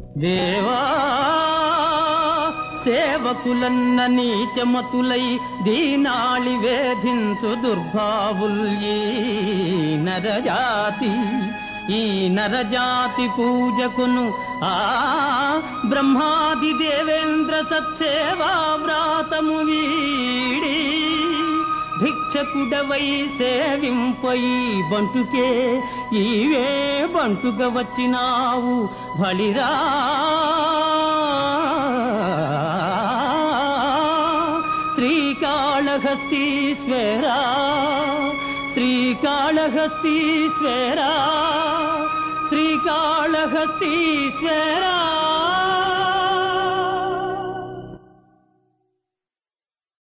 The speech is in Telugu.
దేవా సేవకులన్న నీచమతులై దీనాళి వేధించు దుర్భావుల్యీ నరజాతి ఈ నరజాతి పూజకును ఆ బ్రహ్మాది దేవేంద్ర సత్సేవా వ్రాతము వీడి భిక్షకుడవై సేవింపై బంటుకే ఈవే బంటుగా వచ్చినావు బలిరా శ్రీకాళహస్తీశ్వరా శ్రీకాళహస్తీశ్వరా శ్రీకాళహస్తీశ్వరా